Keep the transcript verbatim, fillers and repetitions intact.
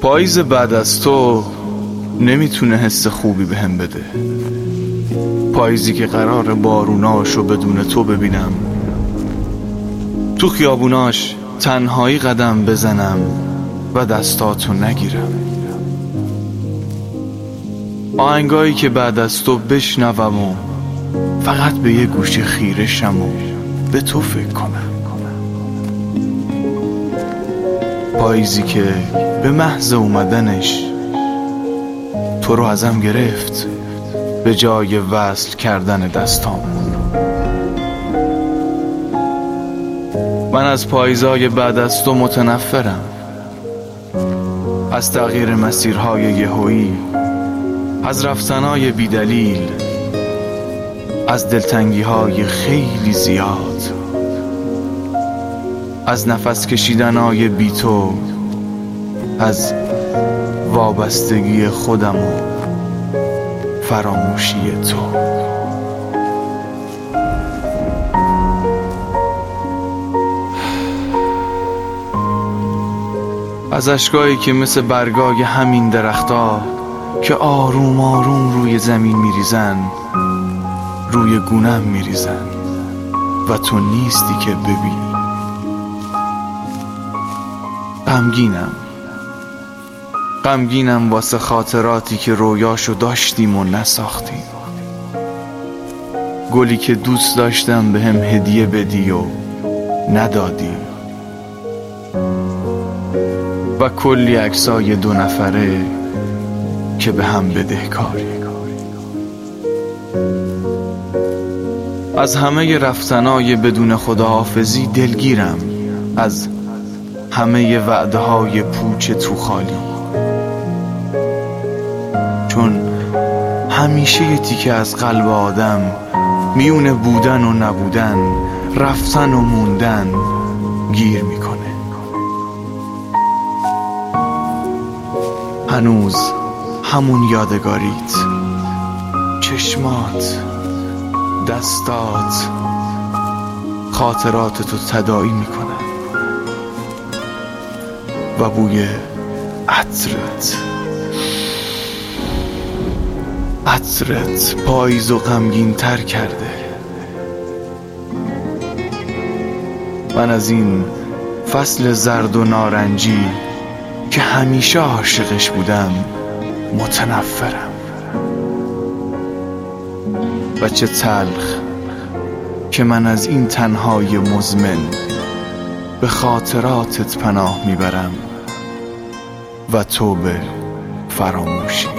پاییز بعد از تو نمیتونه حس خوبی بهم بده. پاییزی که قرار باروناشو بدون تو ببینم، تو خیابوناش تنهایی قدم بزنم و دستاتو نگیرم. آهنگایی که بعد از تو بشنوم و فقط به یه گوشه خیره شم و به تو فکر کنم. پاییزی که به محض اومدنش تو رو ازم گرفت به جای وصل کردن دستامون. من از پاییزای بعد از تو متنفرم، از تغییر مسیرهای یهویی، از رفتنهای بیدلیل، از دلتنگیهای خیلی زیاد، از نفس کشیدنهای بی تو، از وابستگی خودم و فراموشی تو. از اشکایی که مثل برگای همین درختا که آروم آروم روی زمین میریزن، روی گونم میریزن و تو نیستی که ببینی. غمگینم غمگینم واسه خاطراتی که رویاشو داشتیم و نساختیم. گلی که دوست داشتم به هم هدیه بدی و ندادی، و کلی عکسای دو نفره که به هم بدهکاری. از همه رفتنای بدون خداحافظی دلگیرم، از همه وعده های پوچ تو خالی، چون همیشه یه تیکه از قلب آدم میونه بودن و نبودن، رفتن و موندن گیر میکنه. هنوز همون یادگاریت، چشمات، دستات، خاطراتتو تداعی میکنن و بوی عطرت عطرت پاییزو غمگین تر کرده. من از این فصل زرد و نارنجی که همیشه عاشقش بودم متنفرم. و چه تلخ که من از این تنهای مزمن به خاطراتت پناه میبرم و تو به فراموشی.